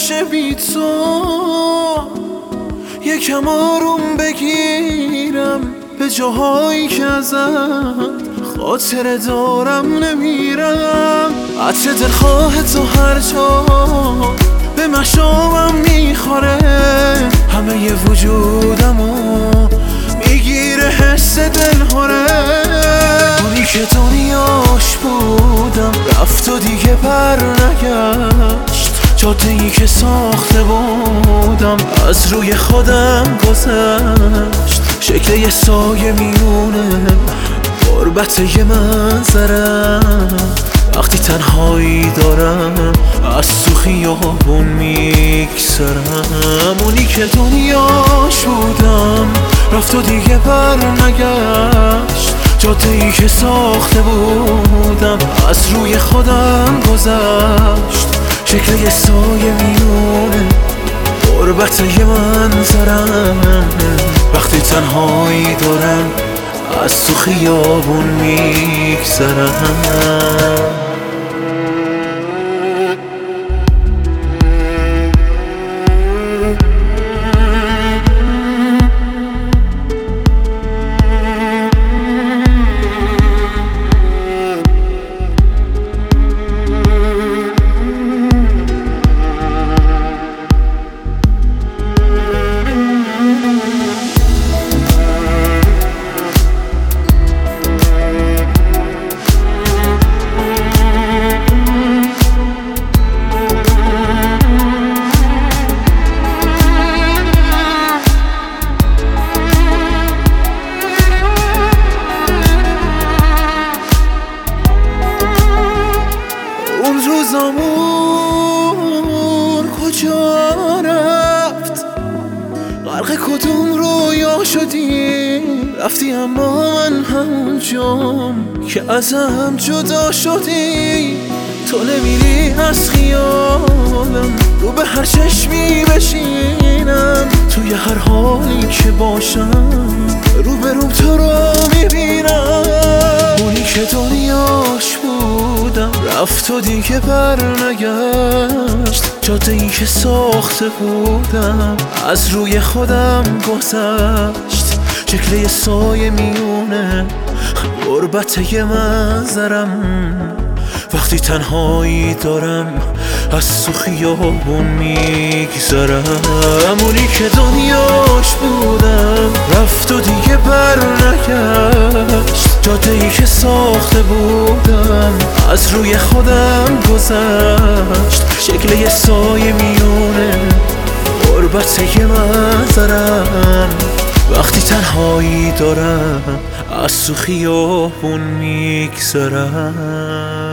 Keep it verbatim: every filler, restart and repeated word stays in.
نمیشه بی تو. یکم آروم بگیرم به جاهایی که ازت خاطره دارم نمیرم. عطر دلخواه تو هر جا به مشامم میخوره، همه ی وجودمو میگیره حس دلهوره. اونی که دنیاش بودم رفت و دیگه بر نگشت، جاده ای که ساخته بودم از روی خودم گذشت. شکل یه سایه میونه غربت یه منظرم، وقتی تنهایی دارم از تو خیابون میگذرم. اونی که دنیاش بودم رفت و دیگه بر نگشت، جاده ای که ساخته بودم از روی خودم گذشت. شکل یه سایه میونه غربت یه منظرم، وقتی تنهایی دارم از تو خیابون میگذرم. اون روزامون کجا رفت؟ غرق کدوم رویا شدی؟ رفتی اما من همونجام که ازم جدا شدی. تو نمیری از خیالم، رو به هر چشمی بشینم، توی هر حالی که باشم رو به روم تو رو میبینم. اونی که دنیاش بودم رفت و دیگه بر نگشت، جاده ای که ساخته بودم از روی خودم گذشت. شکل یه سایه میونه غربت یه منظرم، وقتی تنهایی دارم از تو خیابون میگذرم. اونی که دنیاش بودم رفت و دیگه بر نگشت، جاده ای که ساخته بودم از روی خودم گذشت. شکل یه سایه میونه غربت یه منظرم، وقتی تنهایی دارم از تو خیابون میگذرم.